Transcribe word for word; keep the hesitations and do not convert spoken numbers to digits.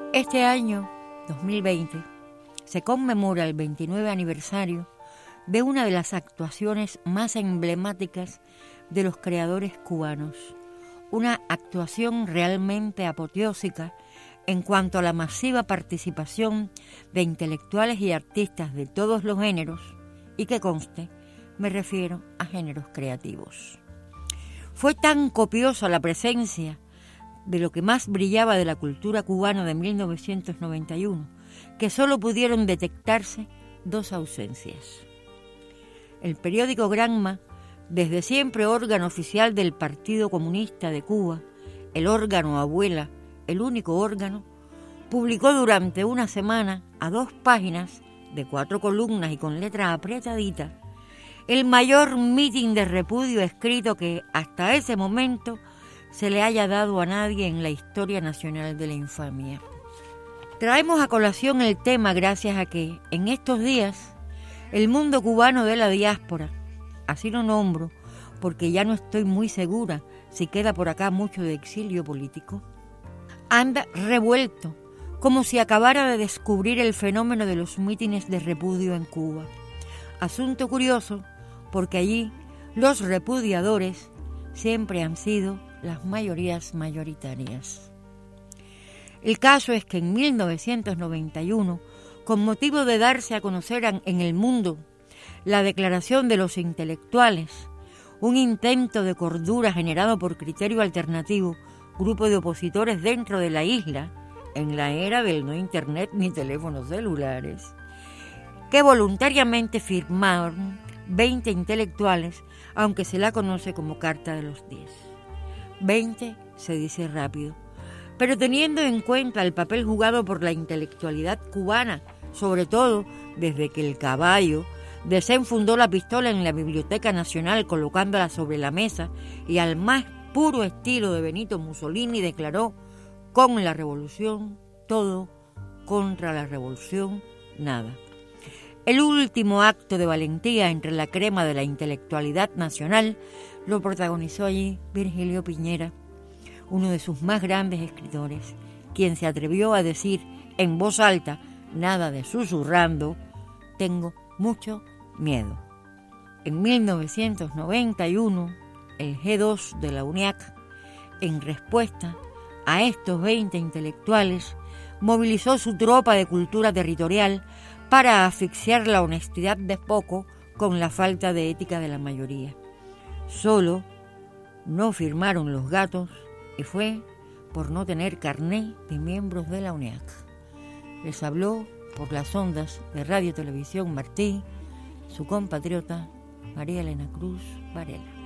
Este año, dos mil veinte, se conmemora el veintinueve aniversario de una de las actuaciones más emblemáticas de los creadores cubanos, una actuación realmente apoteósica en cuanto a la masiva participación de intelectuales y artistas de todos los géneros, y que conste, me refiero a géneros creativos. Fue tan copiosa la presencia de lo que más brillaba de la cultura cubana de mil novecientos noventa y uno, que solo pudieron detectarse dos ausencias. El periódico Granma, desde siempre órgano oficial del Partido Comunista de Cuba, el órgano abuela, el único órgano, publicó durante una semana, a dos páginas, de cuatro columnas y con letra apretadita, el mayor mitin de repudio escrito que hasta ese momento se le haya dado a nadie en la historia nacional de la infamia. Traemos a colación el tema gracias a que, en estos días, el mundo cubano de la diáspora, así lo nombro porque ya no estoy muy segura si queda por acá mucho de exilio político, anda revuelto, como si acabara de descubrir el fenómeno de los mítines de repudio en Cuba. Asunto curioso, porque allí los repudiadores siempre han sido las mayorías mayoritarias. El caso es que en mil novecientos noventa y uno, con motivo de darse a conocer en el mundo la declaración de los intelectuales, un intento de cordura generado por Criterio Alternativo, grupo de opositores dentro de la isla, en la era del no internet ni teléfonos celulares, que voluntariamente firmaron veinte intelectuales, aunque se la conoce como Carta de los Diez. veinte se dice rápido, pero teniendo en cuenta el papel jugado por la intelectualidad cubana, sobre todo desde que el caballo desenfundó la pistola en la Biblioteca Nacional colocándola sobre la mesa y al más puro estilo de Benito Mussolini declaró: con la revolución todo, contra la revolución nada. El último acto de valentía entre la crema de la intelectualidad nacional lo protagonizó allí Virgilio Piñera, uno de sus más grandes escritores, quien se atrevió a decir en voz alta, nada de susurrando: tengo mucho miedo. En mil novecientos noventa y uno, el G dos de la UNIAC, en respuesta a estos veinte intelectuales, movilizó su tropa de cultura territorial para asfixiar la honestidad de poco con la falta de ética de la mayoría. Solo no firmaron los gatos y fue por no tener carné de miembros de la UNIAC. Les habló por las ondas de Radio Televisión Martí su compatriota María Elena Cruz Varela.